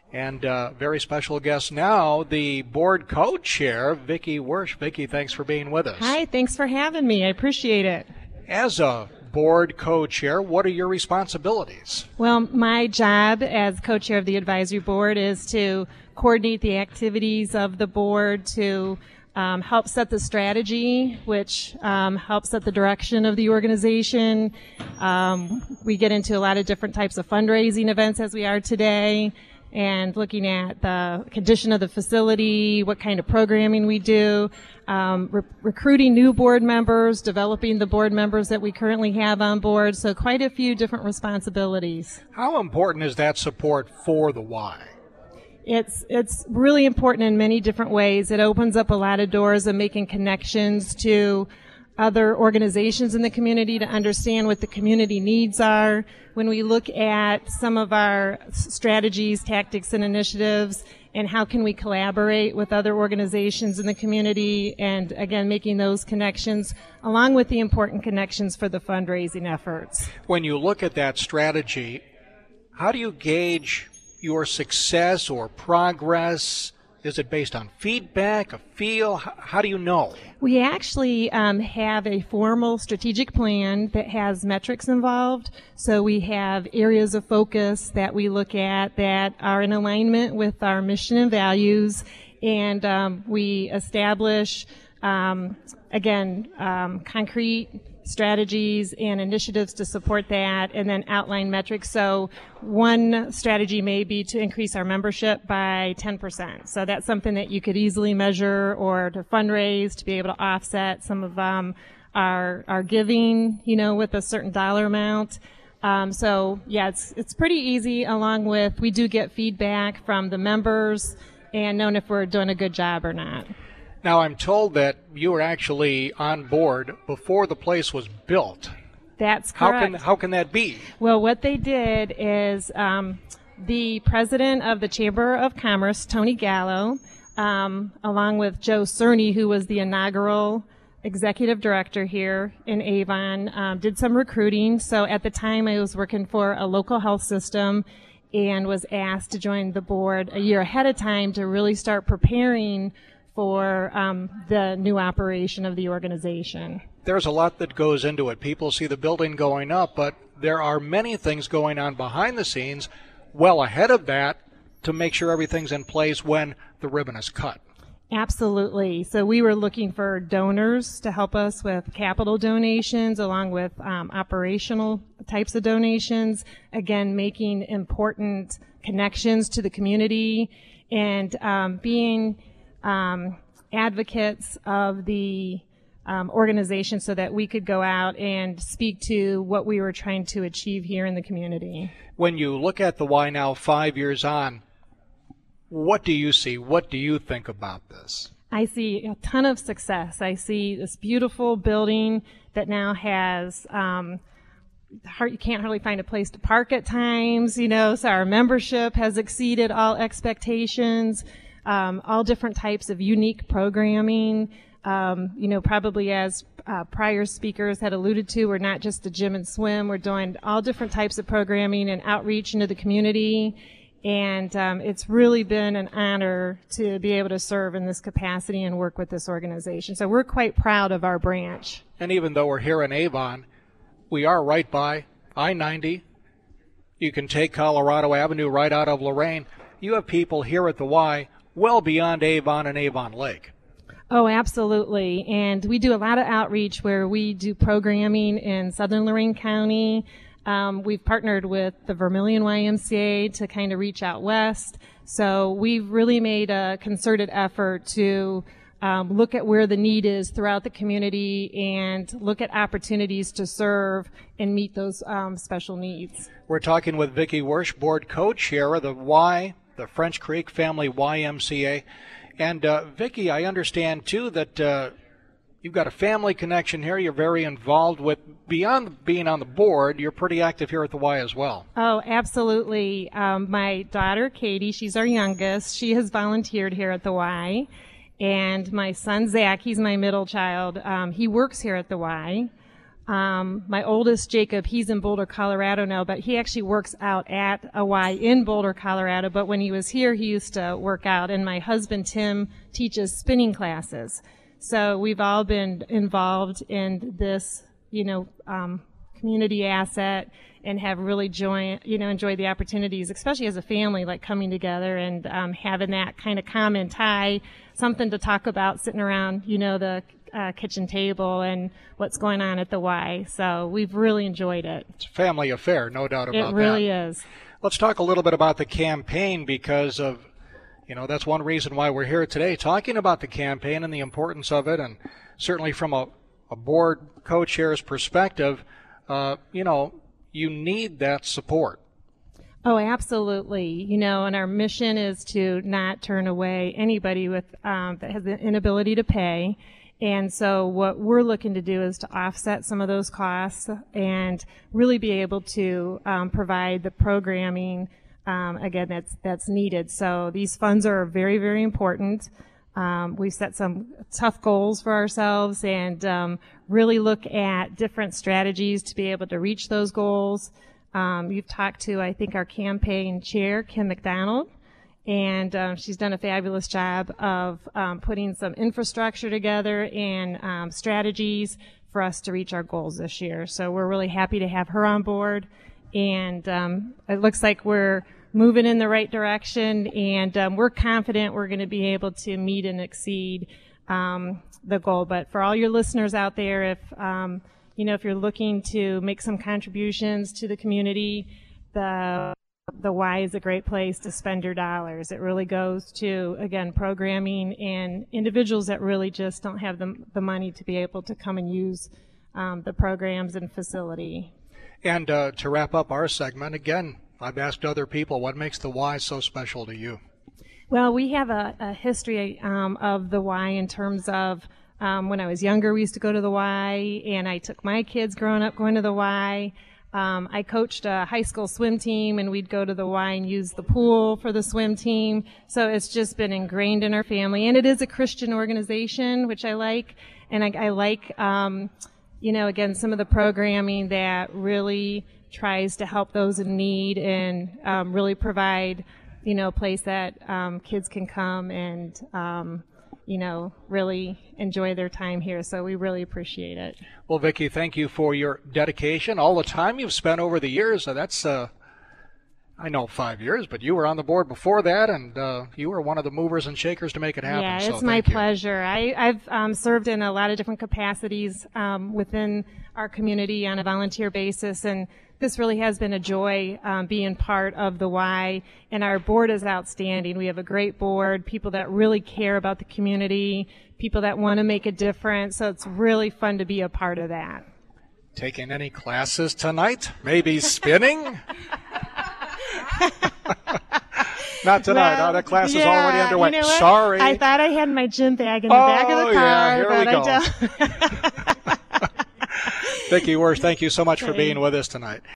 And very special guest now, the board co-chair, Vicki Wersch. Vicki, thanks for being with us. Hi, thanks for having me. I appreciate it. As a board co-chair, what are your responsibilities? Well, my job as co-chair of the advisory board is to coordinate the activities of the board, to help set the strategy, which helps set the direction of the organization. We get into a lot of different types of fundraising events as we are today, and looking at the condition of the facility, what kind of programming we do, recruiting new board members, developing the board members that we currently have on board, so quite a few different responsibilities. How important is that support for the Y? It's really important in many different ways. It opens up a lot of doors of making connections to other organizations in the community to understand what the community needs are. When we look at some of our strategies, tactics, and initiatives, and how can we collaborate with other organizations in the community, and again, making those connections, along with the important connections for the fundraising efforts. When you look at that strategy, how do you gauge your success or progress? Is it based on feedback, a feel? How do you know? We actually have a formal strategic plan that has metrics involved. So we have areas of focus that we look at that are in alignment with our mission and values. And we establish, concrete strategies and initiatives to support that, and then outline metrics. So one strategy may be to increase our membership by 10%. So that's something that you could easily measure, or to fundraise to be able to offset some of our giving, with a certain dollar amount. It's pretty easy, along with we do get feedback from the members and knowing if we're doing a good job or not. Now, I'm told that you were actually on board before the place was built. That's correct. How can that be? Well, what they did is the president of the Chamber of Commerce, Tony Gallo, along with Joe Cerny, who was the inaugural executive director here in Avon, did some recruiting. So at the time, I was working for a local health system and was asked to join the board a year ahead of time to really start preparing for the new operation of the organization. There's a lot that goes into it. People see the building going up, but there are many things going on behind the scenes well ahead of that to make sure everything's in place when the ribbon is cut. Absolutely. So we were looking for donors to help us with capital donations, along with operational types of donations, again, making important connections to the community, and being advocates of the organization, so that we could go out and speak to what we were trying to achieve here in the community. When you look at the Y now 5 years on, what do you see? What do you think about this? I see a ton of success. I see this beautiful building that now has you can't hardly find a place to park at times, so our membership has exceeded all expectations. All different types of unique programming. Probably as prior speakers had alluded to, we're not just a gym and swim. We're doing all different types of programming and outreach into the community. And it's really been an honor to be able to serve in this capacity and work with this organization. So we're quite proud of our branch. And even though we're here in Avon, we are right by I-90. You can take Colorado Avenue right out of Lorain. You have people here at the Y well beyond Avon and Avon Lake. Oh, absolutely. And we do a lot of outreach where we do programming in southern Lorain County. We've partnered with the Vermilion YMCA to kind of reach out west. So we've really made a concerted effort to look at where the need is throughout the community and look at opportunities to serve and meet those special needs. We're talking with Vicki Wersch, board co-chair of the Y, the French Creek Family YMCA. And Vicki, I understand too that you've got a family connection here. You're very involved with, beyond being on the board, you're pretty active here at the Y as well. Oh, absolutely. My daughter, Katie, she's our youngest. She has volunteered here at the Y. And my son, Zach, he's my middle child. He works here at the Y. My oldest, Jacob, he's in Boulder, Colorado now, but he actually works out at a Y in Boulder, Colorado. But when he was here, he used to work out. And my husband, Tim, teaches spinning classes. So we've all been involved in this, community asset and have really enjoyed the opportunities, especially as a family, like coming together and having that kind of common tie, something to talk about sitting around, the kitchen table and what's going on at the Y. So we've really enjoyed it. It's a family affair, no doubt about that. It really is. Let's talk a little bit about the campaign because of, that's one reason why we're here today, talking about the campaign and the importance of it. And certainly from a board co-chair's perspective, you need that support. Oh, absolutely. And our mission is to not turn away anybody with that has the inability to pay. And so what we're looking to do is to offset some of those costs and really be able to provide the programming, again, that's needed. So these funds are very, very important. We've set some tough goals for ourselves and really look at different strategies to be able to reach those goals. You've talked to, I think, our campaign chair, Kim McDonald, and she's done a fabulous job of putting some infrastructure together and strategies for us to reach our goals this year. So we're really happy to have her on board, and it looks like we're moving in the right direction, and we're confident we're going to be able to meet and exceed the goal. But for all your listeners out there, if you're looking to make some contributions to the community, the Y is a great place to spend your dollars. It really goes to, again, programming and individuals that really just don't have the money to be able to come and use the programs and facility. And to wrap up our segment, again, I've asked other people, what makes the Y so special to you? Well, we have a history of the Y in terms of when I was younger, we used to go to the Y, and I took my kids growing up going to the Y. I coached a high school swim team, and we'd go to the Y and use the pool for the swim team. So it's just been ingrained in our family. And it is a Christian organization, which I like. And I like, again, some of the programming that really tries to help those in need and really provide, a place that kids can come and, really enjoy their time here. So we really appreciate it. Well, Vicki, thank you for your dedication, all the time you've spent over the years. That's, I know 5 years, but you were on the board before that, and you were one of the movers and shakers to make it happen. Yeah, it's so my pleasure. I've served in a lot of different capacities within our community on a volunteer basis, and this really has been a joy being part of the Y, and our board is outstanding. We have a great board, people that really care about the community, people that want to make a difference, so it's really fun to be a part of that. Taking any classes tonight? Maybe spinning? Not tonight. Well, that class is already underway. You know what? Sorry. I thought I had my gym bag in the back of the car. Yeah, here but we go. I don't. Vicki Wirth, thank you so much for being with us tonight.